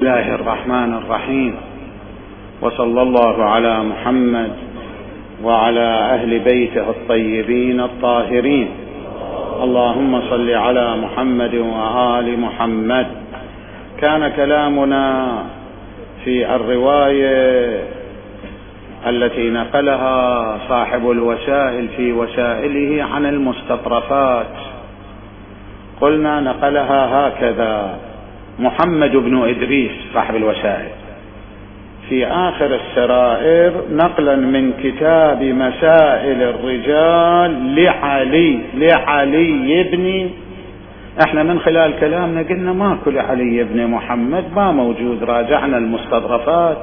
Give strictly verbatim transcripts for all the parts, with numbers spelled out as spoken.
بسم الله الرحمن الرحيم، وصلى الله على محمد وعلى أهل بيته الطيبين الطاهرين. اللهم صل على محمد وآل محمد. كان كلامنا في الرواية التي نقلها صاحب الوسائل في وسائله عن المستطرفات. قلنا نقلها هكذا محمد بن إدريس صاحب الوسائل في آخر السرائر نقلا من كتاب مسائل الرجال لعلي لعلي بن، احنا من خلال كلامنا قلنا ماكو لعلي بن محمد، ما موجود، راجعنا المستطرفات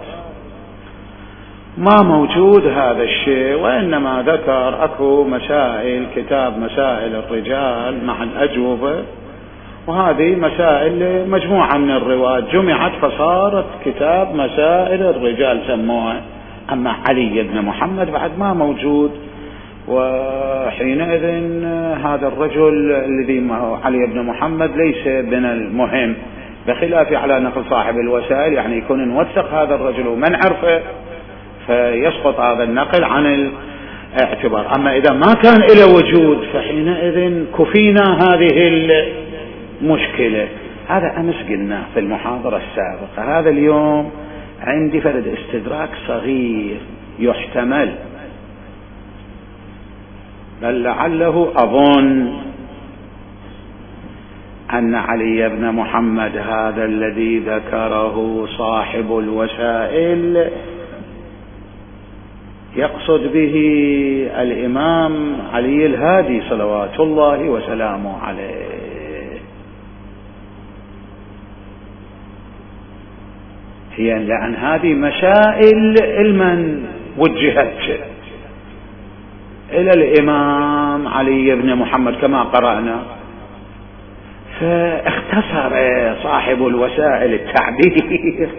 ما موجود هذا الشيء، وإنما ذكر أكو مسائل، كتاب مسائل الرجال مع الأجوبة، وهذه مسائل مجموعة من الروايات جمعت فصارت كتاب مسائل الرجال سموها. أما علي بن محمد بعد ما موجود، وحينئذ هذا الرجل الذي علي بن محمد ليس من المهم، بخلاف على نقل صاحب الوسائل، يعني يكون نوثق هذا الرجل ومن عرفه فيسقط هذا النقل عن الاعتبار. أما إذا ما كان له وجود فحينئذ كفينا هذه المشكلة. هذا أمس قلنا في المحاضرة السابقة. هذا اليوم عندي فرد استدراك صغير يحتمل، بل لعله أظن أن علي بن محمد هذا الذي ذكره صاحب الوسائل يقصد به الإمام علي الهادي صلوات الله وسلامه عليه. هي لأن هذه مسائل المن وجهت إلى الإمام علي بن محمد كما قرأنا، فاختصر صاحب الوسائل التعبير.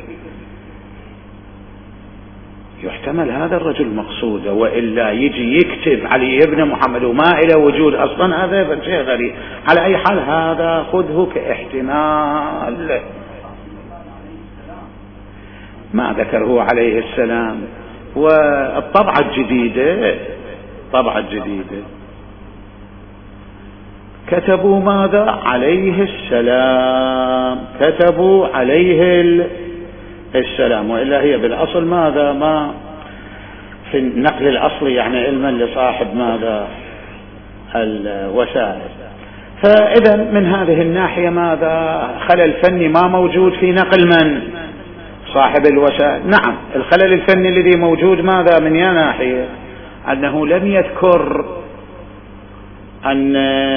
يحتمل هذا الرجل مقصوده، وإلا يجي يكتب علي بن محمد وما إلى وجود أصلا، هذا شيء غريب. على أي حال هذا خذه كاحتمال، ما ذكره عليه السلام. والطبعة الجديدة الطبعة الجديدة كتبوا ماذا؟ عليه السلام، كتبوا عليه السلام، وإلا هي بالأصل ماذا؟ ما في النقل الأصلي يعني علما لصاحب ماذا؟ الوسائل. فإذا من هذه الناحية ماذا؟ خلل فني ما موجود في نقل من؟ صاحب الوسائل. نعم، الخلل الفني الذي موجود ماذا؟ من يا ناحية؟ أنه لم يذكر أن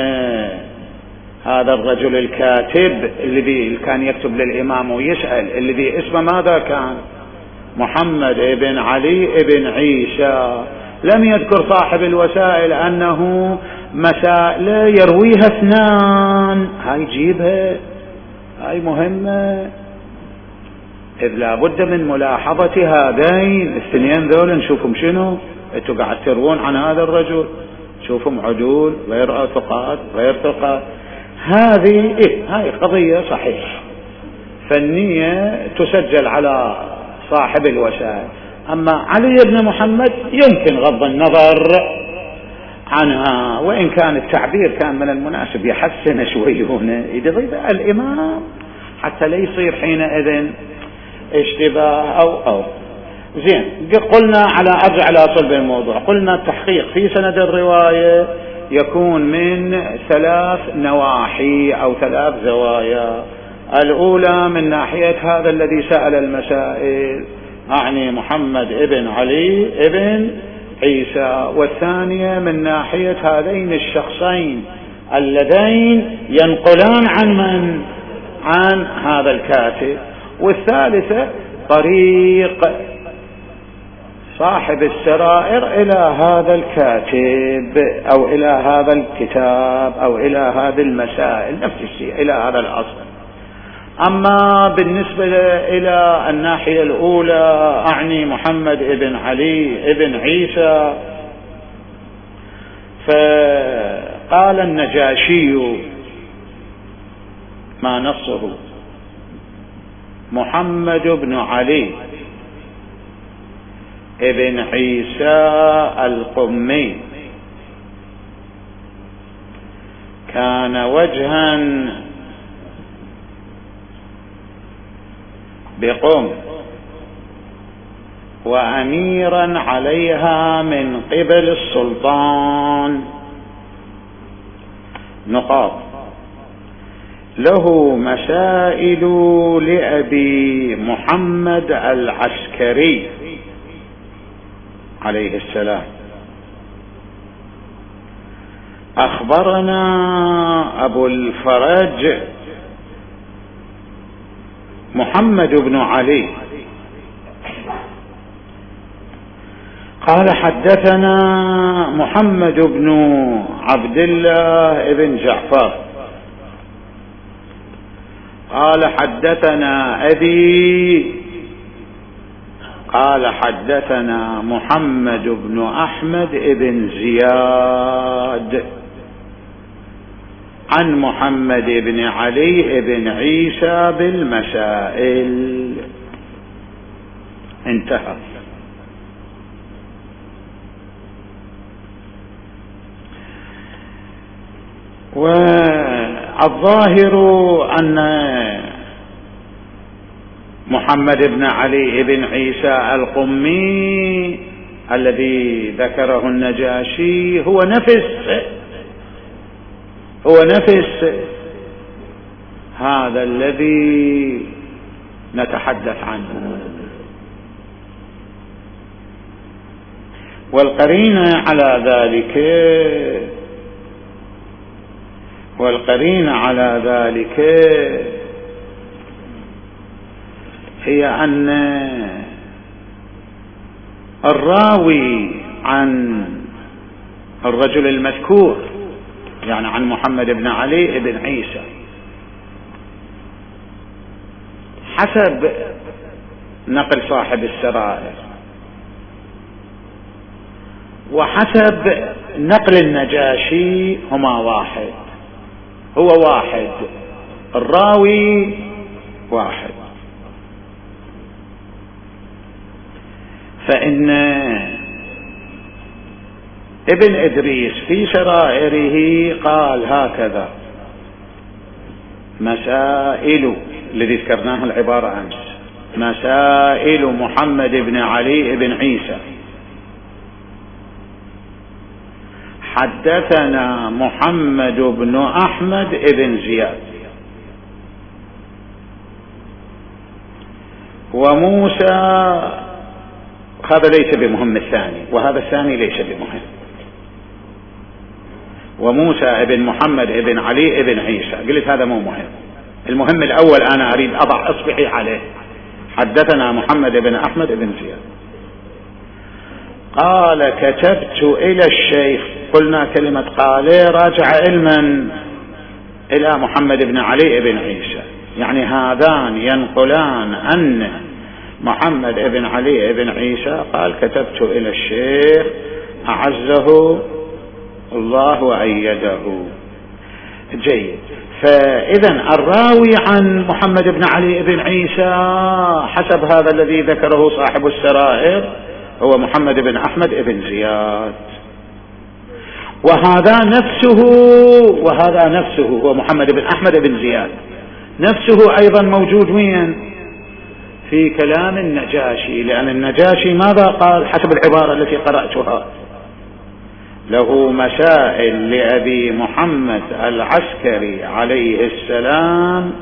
هذا الرجل الكاتب الذي كان يكتب للإمام ويسأل، الذي اسمه ماذا كان؟ محمد ابن علي ابن عيسى. لم يذكر صاحب الوسائل أنه مسائل يرويها اثنان. هاي جيبها، هاي مهمة، إذ لا بد من ملاحظة هذين الاثنين ذول. نشوفهم شنو؟ انتوا قاعد تروون عن هذا الرجل، شوفهم عدول غير ثقات غير ثقات. هذه إيه؟ هاي قضية صحيح فنية تسجل على صاحب الوسائل. أما علي بن محمد يمكن غض النظر عنها، وإن كان التعبير كان من المناسب يحسن شوي هنا يضيف الإمام حتى لا يصير حينئذ اشتباه أو أو زين. قلنا على أرجع على صلب الموضوع، قلنا التحقيق في سند الرواية يكون من ثلاث نواحي أو ثلاث زوايا. الأولى من ناحية هذا الذي سأل المسائل، أعني محمد ابن علي ابن عيسى، والثانية من ناحية هذين الشخصين اللذين ينقلان عن من؟ عن هذا الكاتب. والثالثة طريق صاحب السرائر إلى هذا الكاتب أو إلى هذا الكتاب أو إلى هذه المسائل، نفس الشيء إلى هذا الأصل. أما بالنسبة إلى الناحية الأولى أعني محمد ابن علي ابن عيسى، فقال النجاشي ما نصه محمد بن علي ابن عيسى القمي كان وجها بقم وأميرا عليها من قبل السلطان. نقاط: له مسائل لأبي محمد العسكري عليه السلام. أخبرنا أبو الفرج محمد بن علي قال حدثنا محمد بن عبد الله بن جعفر قال حدثنا أبي قال حدثنا محمد بن أحمد بن زياد عن محمد بن علي بن عيسى بالمسائل. انتهى. والظاهر أن محمد بن علي بن عيسى القمي الذي ذكره النجاشي هو نفس هو نفس هذا الذي نتحدث عنه. والقرينة على ذلك والقرينة على ذلك هي أن الراوي عن الرجل المذكور يعني عن محمد بن علي بن عيسى حسب نقل صاحب السرائر وحسب نقل النجاشي هما واحد، هو واحد، الراوي واحد. فإن ابن إدريس في سرائره قال هكذا: مسائل الذي ذكرناه العبارة أمس، مسائل محمد بن علي بن عيسى حدثنا محمد بن أحمد بن زياد وموسى. هذا ليس بمهم الثاني، وهذا الثاني ليس بمهم. وموسى بن محمد بن علي بن عيسى، قلت هذا مو مهم، المهم الأول أنا أريد أضع إصبعي عليه. حدثنا محمد بن أحمد بن زياد قال كتبت إلى الشيخ، قلنا كلمة قال راجع علما إلى محمد بن علي بن عيسى، يعني هذان ينقلان أن محمد بن علي بن عيسى قال كتبت إلى الشيخ أعزه الله وأيده. جيد. فإذا الراوي عن محمد بن علي بن عيسى حسب هذا الذي ذكره صاحب السرائر هو محمد بن أحمد بن زياد، وهذا نفسه وهذا نفسه هو محمد بن أحمد بن زياد نفسه أيضا موجود وين؟ في كلام النجاشي، لأن النجاشي ماذا قال حسب العبارة التي قرأتها؟ له مسائل لأبي محمد العسكري عليه السلام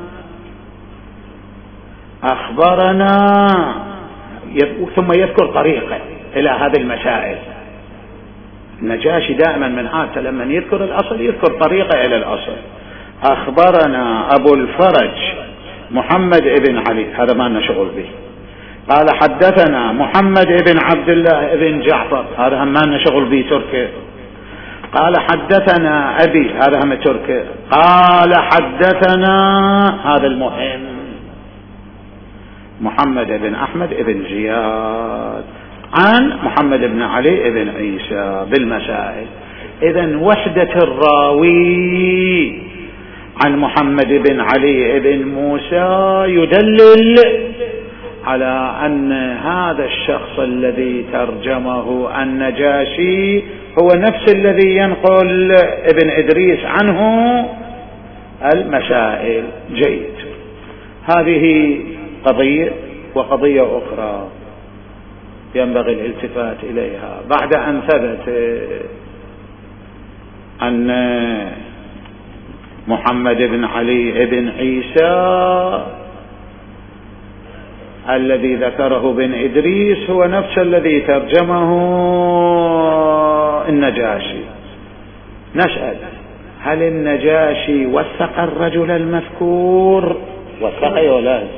أخبرنا، ثم يذكر طريقه إلى هذه المسائل. النجاشي دائما من عادته لما يذكر الأصل يذكر طريقه إلى الأصل. أخبرنا أبو الفرج محمد بن علي، هذا ما لنا شغل به. قال حدثنا محمد بن عبد الله بن جعفر، هذا هم ما لنا شغل به، تركي. قال حدثنا أبي، هذا هم تركي. قال حدثنا، هذا المهم، محمد بن أحمد بن زياد عن محمد بن علي بن عيسى بالمسائل. إذن وحدة الراوي عن محمد بن علي بن موسى يدلل على أن هذا الشخص الذي ترجمه النجاشي هو نفس الذي ينقل ابن إدريس عنه المسائل. جيد، هذه قضية. وقضية أخرى ينبغي الالتفات إليها بعد أن ثبت أن محمد بن علي بن عيسى الذي ذكره بن إدريس هو نفس الذي ترجمه النجاشي. نسأل: هل النجاشي وثق الرجل المذكور؟ وثقه ولا لا؟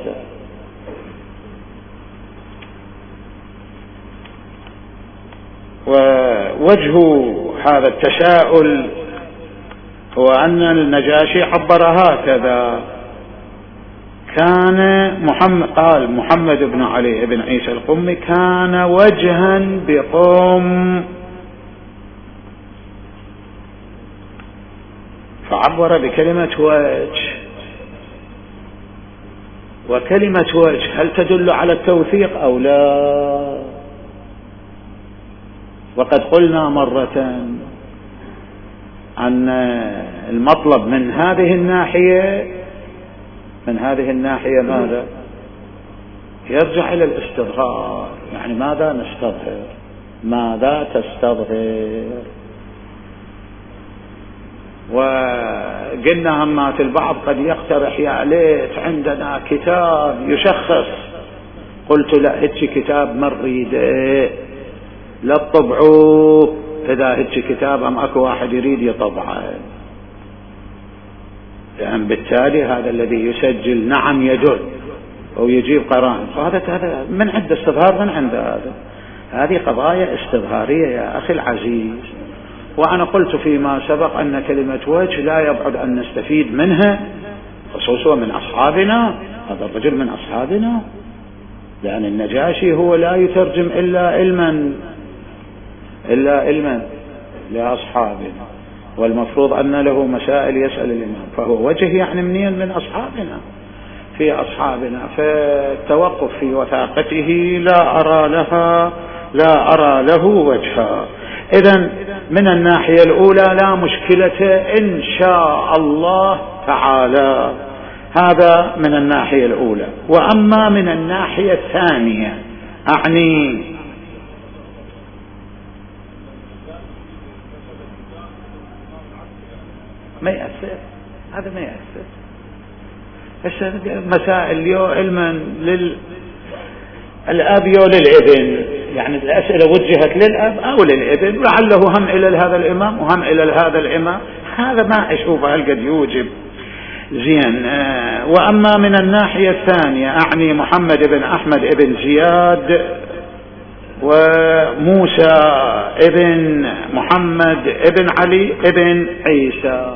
ووجه هذا التساؤل هو أن النجاشي عبر هكذا: كان محمد قال محمد بن علي بن عيسى القمي كان وجها بقوم، فعبر بكلمة وجه. وكلمة وجه هل تدل على التوثيق أو لا؟ وقد قلنا مرة أن المطلب من هذه الناحية من هذه الناحية ماذا؟ يرجع إلى الاستظهار. يعني ماذا نستظهر؟ ماذا تستظهر؟ وقلنا همات البعض قد يقترح: يا ليت عندنا كتاب يشخص. قلت: لا، هيك كتاب مريده لا تطبعوه. إذا هيك كتاب أم أكو واحد يريد يطبعه، لأن بالتالي هذا الذي يسجل نعم يدل أو يجيب قرائن. هذا من عند استظهار من عند هذا. هذه قضايا استظهارية يا أخي العزيز. وأنا قلت فيما سبق أن كلمة وجه لا يبعد أن نستفيد منها، خصوصا من أصحابنا. هذا الرجل من أصحابنا، لأن النجاشي هو لا يترجم إلا علما إلا علما لأصحابنا، والمفروض أن له مسائل يسأل الإمام، فهو وجه يعني منين؟ من أصحابنا، في أصحابنا. فالتوقف في وثاقته لا أرى لها لا أرى له وجها. إذن من الناحية الأولى لا مشكلة إن شاء الله تعالى. هذا من الناحية الأولى. وأما من الناحية الثانية، أعني ما يأثر، هذا ما يأثر. مسائل اليوم علما للأب وللابن، يعني الأسئلة وجهت للأب أو للابن، ولعله هم إلى هذا الإمام وهم إلى هذا الإمام. هذا ما أشوفه هل قد يوجب زين. وأما من الناحية الثانية، أعني محمد بن أحمد بن زياد وموسى ابن محمد ابن علي ابن عيسى،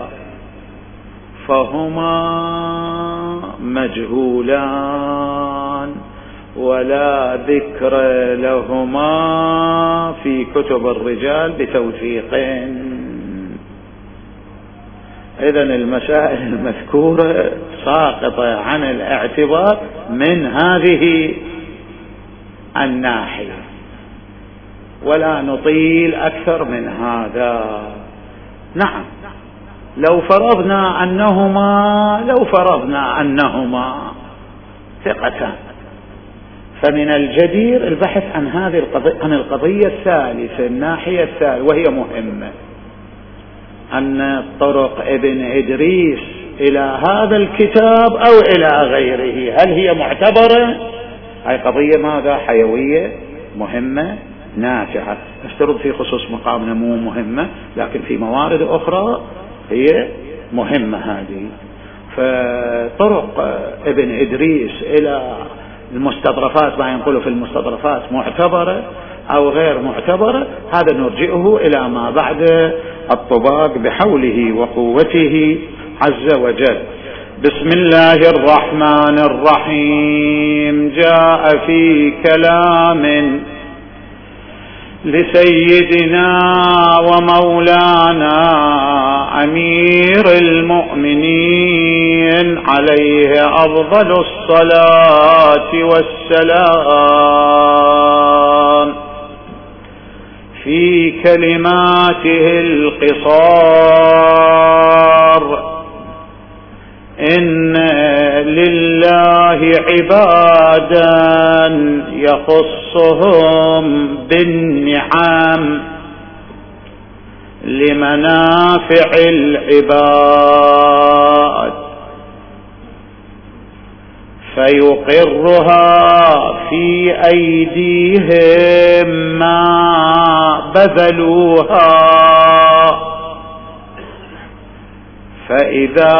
فهما مجهولان ولا ذكر لهما في كتب الرجال بتوثيقين. إذن المسائل المذكورة ساقطة عن الاعتبار من هذه الناحية، ولا نطيل أكثر من هذا. نعم، لو فرضنا أنهما لو فرضنا أنهما ثقتان، فمن الجدير البحث عن هذه القضية عن القضية الثالثة، الناحية الثالثة، وهي مهمة، أن طرق ابن إدريس إلى هذا الكتاب أو إلى غيره هل هي معتبرة؟ هاي قضية ماذا؟ حيوية، مهمة، نافعة. نفترض في خصوص مقامنا مو مهمة، لكن في موارد أخرى هي مهمة هذه. فطرق ابن إدريس إلى المستظرفات، ما ينقله في المستظرفات، معتبرة أو غير معتبرة، هذا نرجئه إلى ما بعد الطباق بحوله وقوته عز وجل. بسم الله الرحمن الرحيم. جاء في كلام لسيدنا ومولانا أمير المؤمنين عليه أفضل الصلاة والسلام في كلماته القصار: إن لله عبادا يخصهم بالنعم لمنافع العباد، فيقرها في أيديهم ما بذلوها، فإذا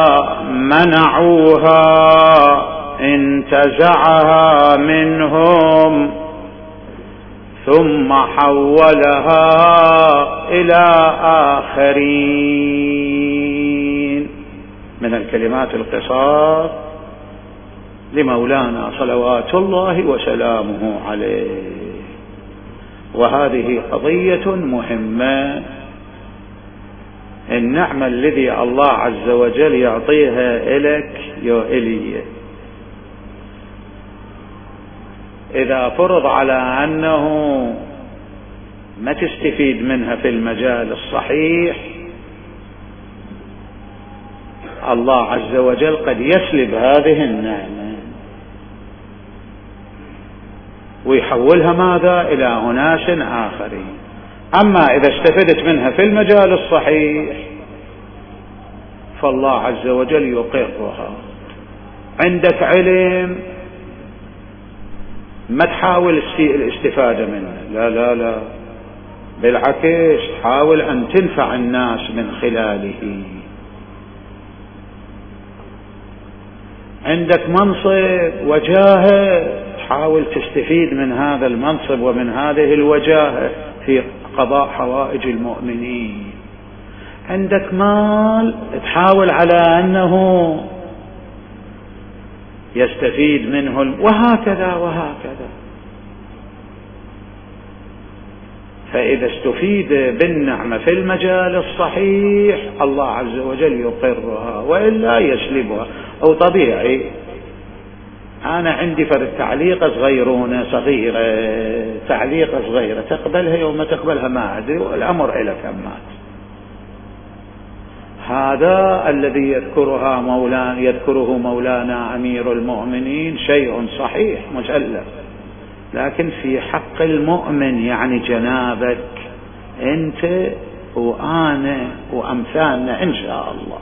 منعوها انتزعها منهم ثم حولها إلى آخرين. من الكلمات القصار لمولانا صلوات الله وسلامه عليه. وهذه قضية مهمة. النعمة الذي الله عز وجل يعطيها إلك يا إلي، إذا فرض على أنه ما تستفيد منها في المجال الصحيح، الله عز وجل قد يسلب هذه النعمة ويحولها ماذا؟ إلى أناس آخرين. أما إذا استفدت منها في المجال الصحيح فالله عز وجل يقرها. عندك علم ما تحاول الاستفادة منه، لا لا لا، بالعكس حاول أن تنفع الناس من خلاله. عندك منصب وجاهة، تحاول تستفيد من هذا المنصب ومن هذه الوجاهة في قضاء حوائج المؤمنين. عندك مال، تحاول على أنه يستفيد منه، وهكذا وهكذا. فإذا استفيد بالنعمة في المجال الصحيح الله عز وجل يقرها، وإلا يسلبها. أو طبيعي أنا عندي فرد تعليقة صغيرونة صغيرة، تعليقة صغيرة تقبلها يوم تقبلها ما أدري، والأمر إلى كمات. هذا الذي يذكرها مولانا يذكره مولانا أمير المؤمنين شيء صحيح مسلم، لكن في حق المؤمن يعني جنابك أنت وأنا وأمثالنا إن شاء الله،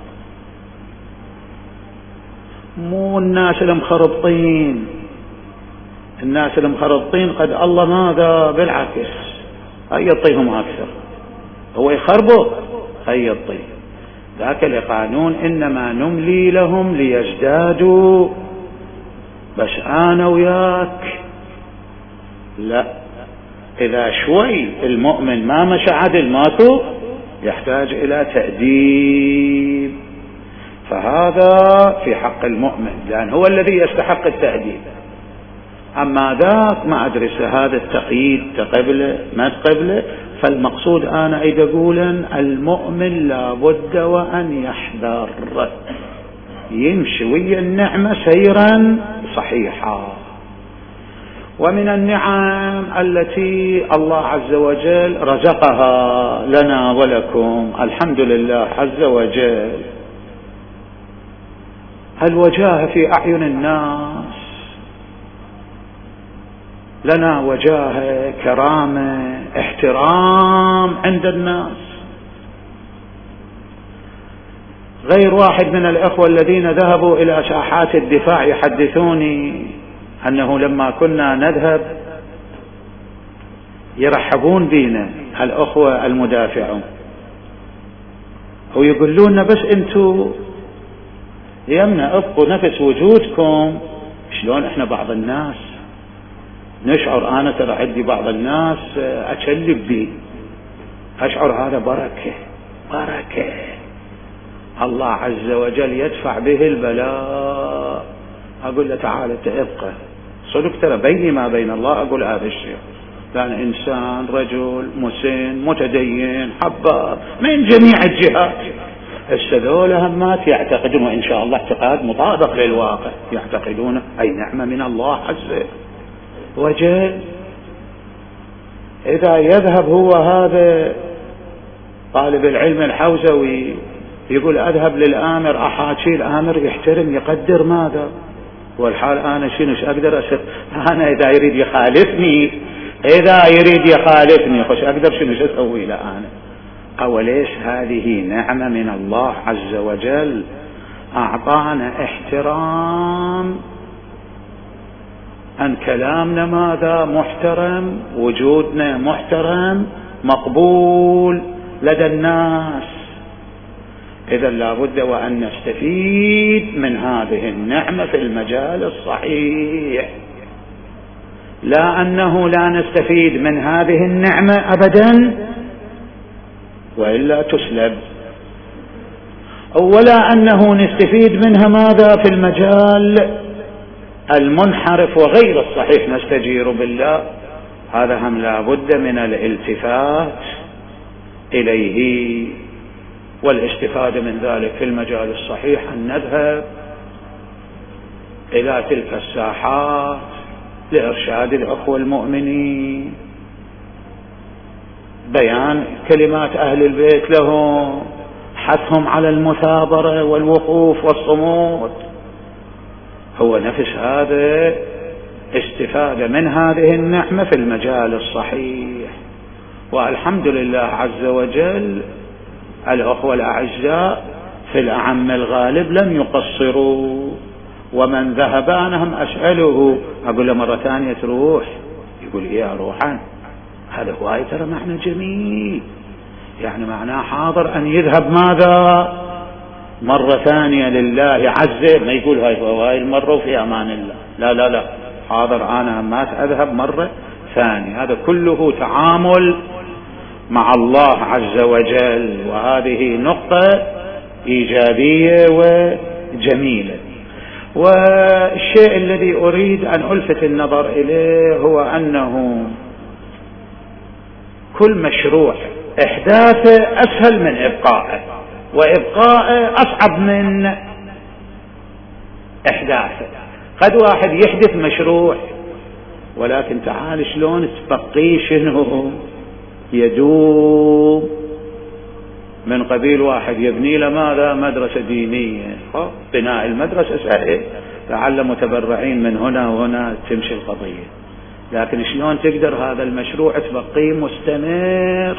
مو الناس المخربطين. الناس المخربطين قد الله ماذا؟ بالعكس هيا يعطيهم أكثر، هو يخربط هيا يعطيه. ذاك لقانون إنما نملي لهم ليزدادوا. بس أنا وياك لا، إذا شوي المؤمن ما مشى عدل ماكو، يحتاج إلى تأديب. فهذا في حق المؤمن لأن هو الذي يستحق التأديب. أما ذاك ما أدري هذا التقييد تقبله ما تقبله. فالمقصود أنا إذا أقول المؤمن لابد وأن يحذر يمشي ويا النعمة سيرا صحيحا. ومن النعم التي الله عز وجل رزقها لنا ولكم الحمد لله عز وجل الوجاهة في أعين الناس. لنا وجاهة، كرامة، احترام عند الناس. غير واحد من الأخوة الذين ذهبوا إلى ساحات الدفاع يحدثوني أنه لما كنا نذهب يرحبون بنا الأخوة المدافعون ويقولون بس أنتوا يمنا ابقوا نفس وجودكم. شلون احنا بعض الناس نشعر، انا ترى عندي بعض الناس اتشلب بي، اشعر هذا بركة بركة الله عز وجل يدفع به البلاء. اقول له تعال ابقى صدق، ترى بيني ما بين الله اقول هذا الشيء، كان إنسان رجل مسن متدين حبار من جميع الجهات. السذول همات يعتقدون، وإن شاء الله اعتقاد مطابق للواقع، يعتقدون أي نعمة من الله عز وجل. إذا يذهب هو هذا طالب العلم الحوزوي يقول أذهب للآمر أحاكي، الآمر يحترم يقدر ماذا، والحال أنا شنو أقدر أسر، أنا إذا يريد يخالفني إذا يريد يخالفني خش أقدر شنو أسوي له أنا. أوليش هذه نعمة من الله عز وجل، أعطانا احترام، أن كلامنا ماذا محترم، وجودنا محترم مقبول لدى الناس. إذا لابد وأن نستفيد من هذه النعمة في المجال الصحيح، لا أنه لا نستفيد من هذه النعمة أبدا وإلا تسلب، ولا أنه نستفيد منها ماذا في المجال المنحرف وغير الصحيح نستجير بالله. هذا هم لا بد من الالتفات إليه والاستفادة من ذلك في المجال الصحيح، أن نذهب إلى تلك الساحات لإرشاد الأخوة المؤمنين، بيان كلمات أهل البيت لهم، حثهم على المثابرة والوقوف والصمود. هو نفس هذا استفادة من هذه النعمة في المجال الصحيح. والحمد لله عز وجل الأخوة الأعزاء في الأعم الغالب لم يقصروا، ومن ذهب أنا هم أسأله أقول له مرة ثانية تروح، يقول إيه أروحا، هذا هواي ترى معنى جميل، يعني معناه حاضر أن يذهب ماذا مرة ثانية لله عز، ما يقول هاي هواي المرة وفي أمان الله، لا لا لا، حاضر أنا ما أذهب مرة ثانية. هذا كله تعامل مع الله عز وجل، وهذه نقطة إيجابية وجميلة. والشيء الذي أريد أن ألفت النظر إليه هو أنه كل مشروع إحداثه أسهل من إبقائه، وإبقائه أصعب من إحداثه. قد واحد يحدث مشروع ولكن تعال شلون تبقيه شنو يدوم، من قبيل واحد يبني له ماذا مدرسة دينية، بناء المدرسة سهل، لعل متبرعين من هنا وهنا تمشي القضية، لكن شلون تقدر هذا المشروع تبقيه مستمر؟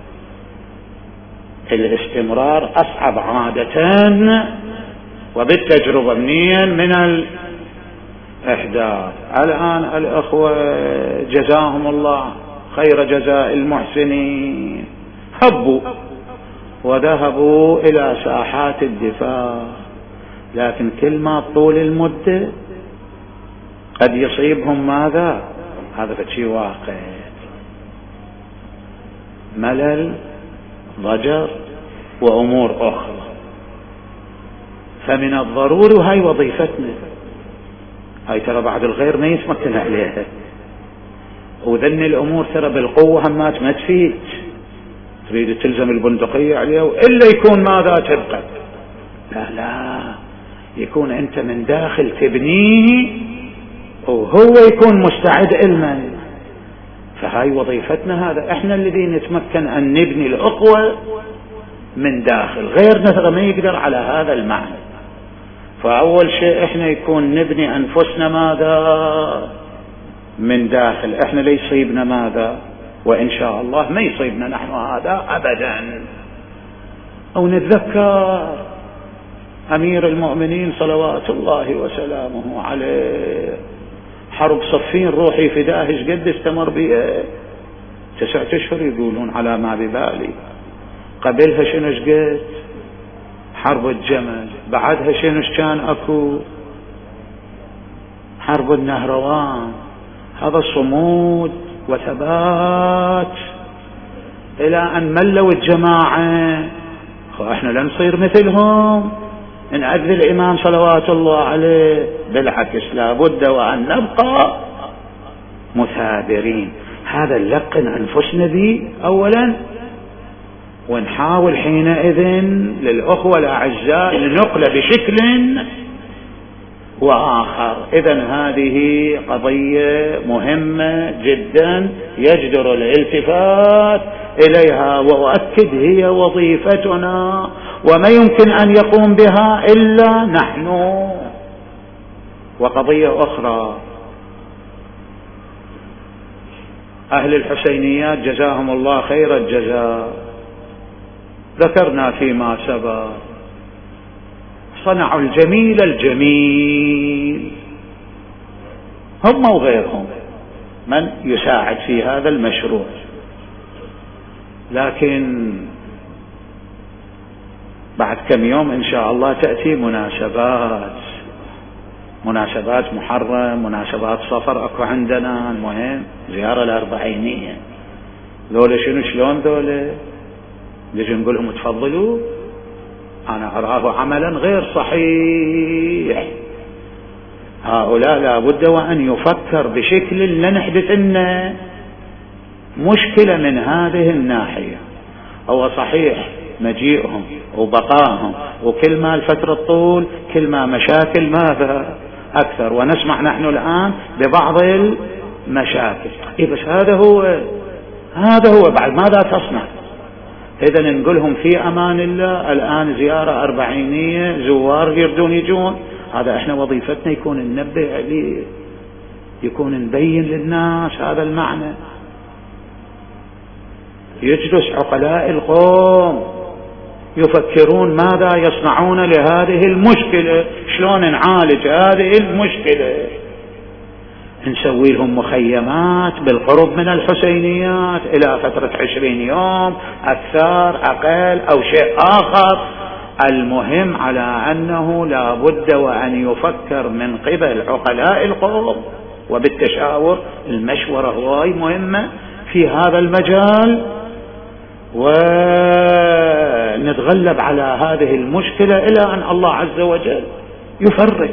الاستمرار أصعب عادة وبالتجربة منين من الإحداث. الآن الأخوة جزاهم الله خير جزاء المحسنين هبوا وذهبوا إلى ساحات الدفاع، لكن كل ما طول المدة قد يصيبهم ماذا، هذا فشي واقع، ملل ضجر وأمور أخرى. فمن الضروري، وهي وظيفتنا، هاي ترى بعد الغير ما يتمكن عليها، وذن الأمور ترى بالقوة همات ما تفيد، تريد تلزم البندقية عليها وإلا يكون ماذا تبقى، لا لا، يكون أنت من داخل تبنيه وهو يكون مستعد علما. فهاي وظيفتنا، هذا احنا الذي نتمكن أن نبني الأخوة من داخل، غيرنا ما يقدر على هذا المعنى. فأول شيء احنا يكون نبني أنفسنا ماذا من داخل، احنا لا يصيبنا ماذا، وإن شاء الله ما يصيبنا نحن هذا أبدا. أو نتذكر أمير المؤمنين صلوات الله وسلامه عليه، حرب صفين روحي فداه ايش قد استمر بيه، تسعة اشهر يقولون على ما ببالي. قبلها شنو ايش قد حرب الجمل، بعدها شنو ايش كان اكو حرب النهروان. هذا صمود وثبات الى ان ملوا الجماعة. احنا لا نصير مثلهم من أجل الإمام صلوات الله عليه، بالعكس لا بد وأن نبقى مثابرين. هذا نلقن أنفسنا به أولا، ونحاول حينئذ للأخوة الأعزاء لنقل بشكل وآخر. إذن هذه قضية مهمة جدا يجدر الالتفات إليها، وأؤكد هي وظيفتنا وما يمكن أن يقوم بها إلا نحن. وقضية أخرى، أهل الحسينيات جزاهم الله خير الجزاء، ذكرنا فيما سبق صنعوا الجميل الجميل هم وغيرهم من يساعد في هذا المشروع، لكن بعد كم يوم إن شاء الله تأتي مناسبات مناسبات محرم، مناسبات صفر أكو عندنا، المهم زيارة الأربعينية. ذولا شنو شلون ذولا نجي نقول لهم تفضلوا؟ أنا أراه عملا غير صحيح. هؤلاء لابد وأن يفكر بشكل لا نحدث لنا مشكلة من هذه الناحية. هو صحيح مجيئهم وبقائهم وكل ما الفترة طول كل ما مشاكل ماذا أكثر، ونسمع نحن الآن ببعض المشاكل. إيه بس هذا هو هذا هو بعد ماذا تصنع؟ إذا نقولهم في أمان الله. الآن زيارة أربعينية، زوار يردون يجون، هذا إحنا وظيفتنا يكون ننبه عليه، يكون نبين للناس هذا المعنى. يجلس عقلاء القوم يفكرون ماذا يصنعون لهذه المشكلة، شلون نعالج هذه المشكلة. نسوي لهم مخيمات بالقرب من الحسينيات إلى فترة عشرين يوم، أكثر أقل أو شيء آخر. المهم على أنه لا بد وأن يفكر من قبل عقلاء القوم وبالتشاور. المشورة هواي مهمة في هذا المجال، ونتغلب على هذه المشكلة إلى أن الله عز وجل يفرج.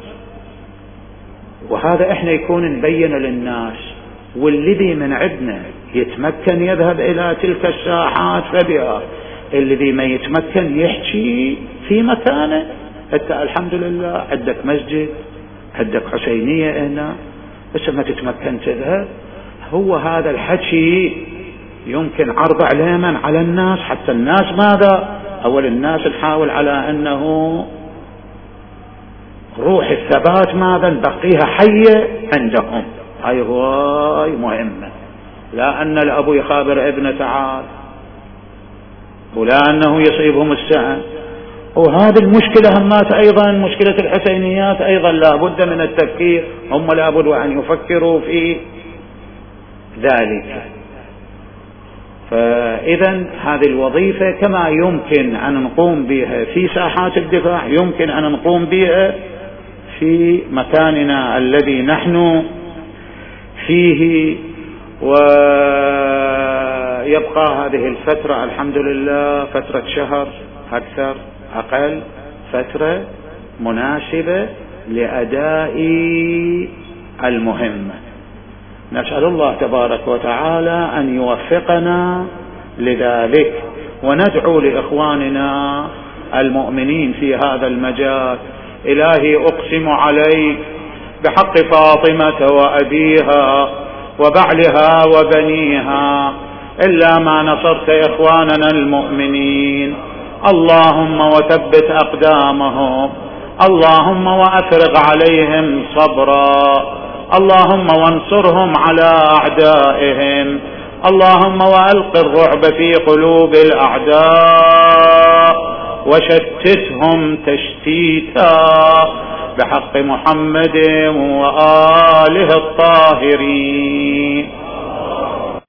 وهذا احنا يكون نبين للناس، والذي من عندنا يتمكن يذهب الى تلك الساحات فبها، الذي ما يتمكن يحكي في مكانه. انت الحمد لله عندك مسجد، عندك حسينية هنا، بس ما تتمكن تذهب. هو هذا الحكي يمكن عرض عليما على الناس، حتى الناس ماذا اول الناس نحاول على انه روح الثبات ماذا نبقيها حية عندهم. هاي هواي مهمة، لا أن الأبو يخابر ابنه تعال، ولا أنه يصيبهم السهم. وهذه المشكلة همات أيضا مشكلة الحسينيات أيضا لا بد من التفكير، هم لا بد أن يفكروا في ذلك. فإذا هذه الوظيفة كما يمكن أن نقوم بها في ساحات الدفاع يمكن أن نقوم بها في مكاننا الذي نحن فيه. ويبقى هذه الفترة الحمد لله فترة شهر أكثر أقل، فترة مناسبة لأداء المهمة. نسأل الله تبارك وتعالى أن يوفقنا لذلك، وندعو لإخواننا المؤمنين في هذا المجال. إلهي أقسم عليك بحق فاطمة وأبيها وبعلها وبنيها إلا ما نصرت إخواننا المؤمنين، اللهم وثبت أقدامهم، اللهم وأفرغ عليهم صبرا، اللهم وانصرهم على أعدائهم، اللهم وألق الرعب في قلوب الأعداء وشتتهم تشتيتا بحق محمد وآله الطاهرين.